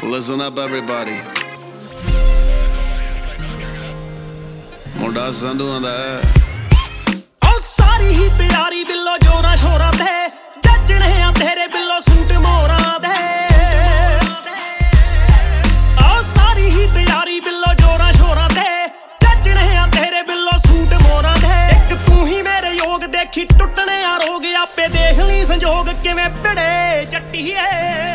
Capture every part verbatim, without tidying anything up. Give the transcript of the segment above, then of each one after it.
Listen up everybody, ਮੁੰਡਾ ਸੰਧੂਆਂ ਦਾ ਉਹ ਸਾਰੀ ਹੀ ਤਿਆਰੀ ਬਿੱਲੋ ਜੋਰਾਂ ਸ਼ੋਰਾਂ ਤੇ ਜੱਜਣੇ ਆ ਤੇਰੇ ਬਿੱਲੋ ਸੂਟ ਮੋਰਾਂ ਦੇ। ਉਹ ਸਾਰੀ ਹੀ ਤਿਆਰੀ ਬਿੱਲੋ ਜੋਰਾਂ ਸ਼ੋਰਾਂ ਤੇ ਜੱਜਣੇ ਆ ਤੇਰੇ ਬਿੱਲੋ ਸੂਟ ਮੋਰਾਂ ਦੇ। ਇੱਕ ਤੂੰ ਹੀ ਮੇਰੇ ਯੋਗ ਦੇਖੀ ਟੁੱਟਣੇ ਆ ਰੋਗ ਆਪੇ ਦੇਖ ਲਈ ਸੰਜੋਗ ਕਿਵੇਂ ਭਿੜੇ ਜੱਟੀਏ।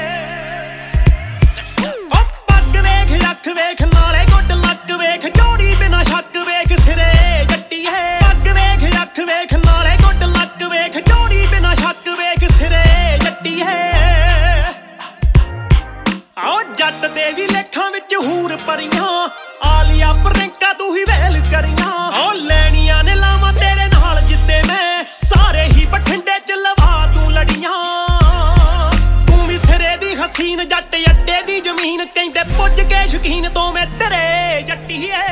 ਅੱਖ ਵੇਖ ਨਾਲੇ ਗੁੱਡ ਲੱਕ ਵੇਖ ਜੋੜੀ ਬਿਨਾ ਸ਼ੱਕ ਵੇਖ ਸਿਰੇ ਜੱਟੀ ਹੈ। ਅੱਗ ਵੇਖ ਅੱਖ ਵੇਖ ਨਾਲੇ ਗੁੱਡ ਲੱਕ ਵੇਖ ਜੋੜੀ ਬਿਨਾ ਸ਼ੱਕ ਵੇਖ ਸਿਰੇ ਜੱਟੀ ਹੈ। ਆਓ ਜੱਟ ਦੇ ਵੀ ਲੇਖਾਂ ਵਿੱਚ ਹੂਰ ਪਰੀਆਂ ਆਲੀਆ ਪ੍ਰਿੰਕਾ ਤੂੰ ਹੀ ਵੇਲ ਕਰੀਆਂ। ਉਹ ਲੈਣੀਆਂ ਨੇ ਲਾਵਾਂ ਤੇਰੇ ਨਾਲ ਜਿੱਦੇ ਮੈਂ ਸਾਰੇ ਹੀ ਬਠਿੰਡੇ ਚ ਲਵਾ ਤੂੰ ਲੜੀਆਂ। ਤੂੰ ਵੀ ਸਿਰੇ ਦੀ ਹਸੀਨ ਜੱਟ ਅੱਡੇ ਦੀ ਜ਼ਮੀਨ ਕਹਿੰਦੇ ਪੁੱਜ ਕੇ ਸ਼ੌਕੀਨ ਤੋਂ ਮੈਂ ਤੇਰੇ ਜੱਟੀਏ।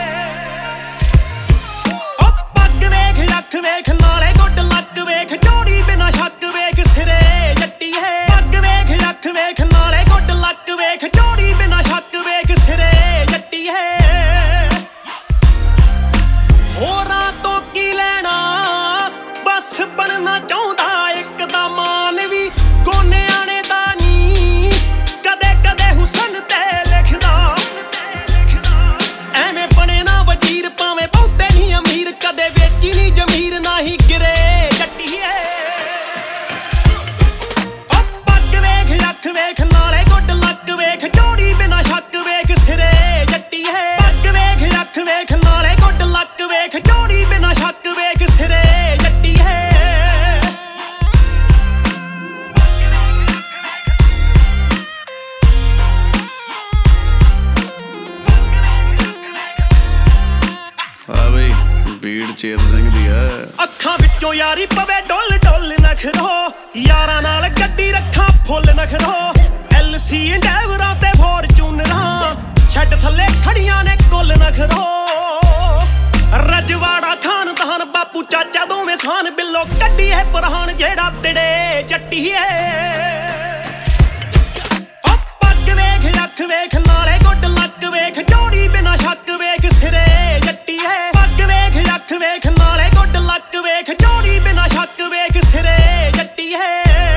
ਉਹ ਪੱਗ ਵੇਖ ਅੱਖ ਵੇਖ ਨਾਲੇ ਗੁੱਡ ਲੱਕ ਵੇਖ ਜੋੜੀ ਬਿਨਾ ਸ਼ੱਕ ਵੇਖ ਸਿਰੇ ਜੱਟੀਏ। ਪੱਗ ਵੇਖ ਅੱਖ ਵੇਖ ਨਾਲੇ ਗੁੱਡ ਲੱਕ ਵੇਖ ਜੋੜੀ ਬਿਨਾ ਸ਼ੱਕ ਵੇਖ ਸਿਰੇ ਜੱਟੀਏ। ਹੋਰਾਂ ਤੋਂ ਕੀ ਲੈਣਾ ਬਸ ਬਣਨਾ ਚਾਹੁੰਦਾ ਇੱਕ ਦਾ ਮਾਨ ਵੀ ਗੋਨਿਆਂ ਨੇ ਦਾ ਨੀ ਕਦੇ ਕਦੇ ਹੁਸਨ ਤੇ ਲਿਖਦਾ। ਐਵੇਂ ਬਣੇ ਨਾ ਵਜ਼ੀਰ ਭਾਵੇਂ ਬਹੁਤੇ ਨਹੀਂ ਅਮੀਰ ਕਦੇ ਵੇਚੀ ਨੀ ਜ਼ਮੀਰ ਨਾ ਹੀ ਗਿਰੇ ਜੱਟੀਏ। ਉਹ ਪੱਗ ਵੇਖ ਅੱਖ ਵੇਖ ਨਾਲੇ ਗੁੱਡ ਲੱਕ ਵੇਖ ਜੋੜੀ ਬਿਨਾ ਸ਼ੱਕ ਵੇਖ ਸਿਰੇ ਜੱਟੀਏ। ਪੱਗ ਵੇਖ ਅੱਖ ਵੇਖ ਨਾਲੇ ਗੁੱਡ ਲੱਕ ਵੇਖ ਜੋੜੀ ਬਿਨਾ ਸ਼ੱਕ ਵੇਖ ਸਿਰੇ ਜੱਟੀਏ। ਆ ਬਈ ਬੀੜ ਚੇਤ ਸਿੰਘ ਦੀ ਹੈ। ਅੱਖਾਂ ਵਿੱਚੋਂ ਯਾਰੀ ਪਵੇ ਡੁੱਲ ਡੁੱਲ ਨਖਰੋ ਯਾਰਾਂ ਨਾਲ ਗੱਡੀ ਰੱਖਾਂ ਫੁੱਲ ਨਖਰੋ। ਐਲ ਸੀ ਇੰਡੈਵਰਾਂ ਤੇ ਫੋਰਚੂਨਰਾਂ ਛੱਡ ਥੱਲੇ ਖੜੀਆਂ ਨੇ ਕੁੱਲ ਨਖਰੋ। ਰਜਵਾੜਾ ਖਾਨਦਾਨ ਬਾਪੂ ਚਾਚਾ ਦੋਵੇਂ ਸਾਨ ਬਿੱਲੋ ਕੱਢੀ ਹੈ ਪੁਰਾਣ ਜਿਹੜਾ ਤੇੜੇ ਜੱਟੀਏ। ਉਹ ਪੱਗ ਵੇਖ ਅੱਖ ਵੇਖ ਨਾਲੇ ਗੁੱਡ ਲੱਕ ਵੇਖ ਜੋੜੀ ਬਿਨਾ ਸ਼ੱਕ ਵੇਖ ਸਿਰੇ ਜੱਟੀਏ। ਪੱਗ ਵੇਖ ਅੱਖ ਵੇਖ ਨਾਲੇ ਗੁੱਡ ਲੱਕ ਵੇਖ ਜੋੜੀ ਬਿਨਾ ਸ਼ੱਕ ਵੇਖ ਸਿਰੇ ਜੱਟੀਏ।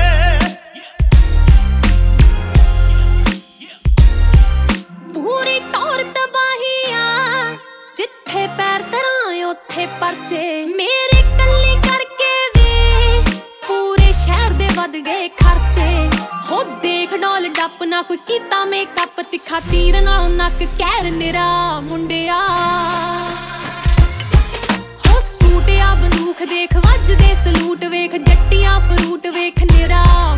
ਪੂਰੀ ਟੌਰ ਤਬਾਹੀ ਆ ਜਿੱਥੇ ਪੈਰ ਧਰਾਂ ਉੱਥੇ ਪਰਚੇ ਮੇਰੇ ਕੱਲੀ ਕਰਕੇ ਵੇ ਪੂਰੇ ਸ਼ਹਿਰ ਦੇ ਵੱਧ ਗਏ ਖਰਚੇ। ਹੋ ਦੇਖ ਡੋਲ ਡੱਪ ਨਾ ਕੋਈ ਕੀਤਾ ਮੇਕਅਪ ਤਿੱਖਾ ਤੀਰ ਨਾਲੋਂ ਨੱਕ ਕਹਿਰ ਨਿਰਾ ਮੁੰਡਿਆ। ਹੋ ਸੂਟ ਆ ਬੰਦੂਕ ਦੇਖ ਵੱਜਦੇ ਸਲੂਟ ਵੇਖ ਜੱਟੀਆਂ ਫਰੂਟ ਵੇਖ ਨਿਰਾ